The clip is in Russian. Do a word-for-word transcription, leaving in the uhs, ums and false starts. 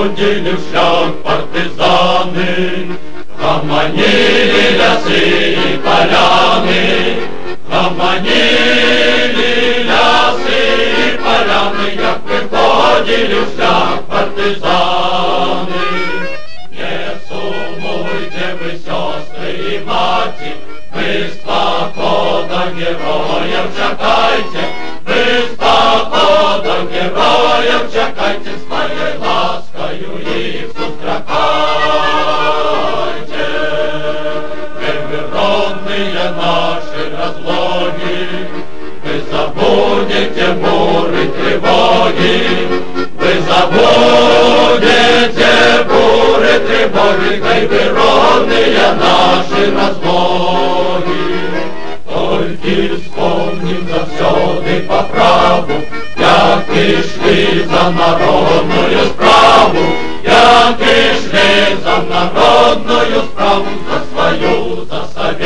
переходили в шлях партизаны, гомонили лясы и поляны, гомонили лясы и поляны, як виходили в шлях партизани. Не сумуйте ви, сестри і маті, ви з похода героїв чекайте, ви з похода героїв чекайте, з моєю ласкою їх зустракайте. Ви родные наши разлоги, вы забудете буры тревоги, вы забудете буры тревоги, хай вы родные наши разлоги. Только вспомним завсёды по праву, як ішли за народною справу, як ішли за народною справу, за свою, за совет.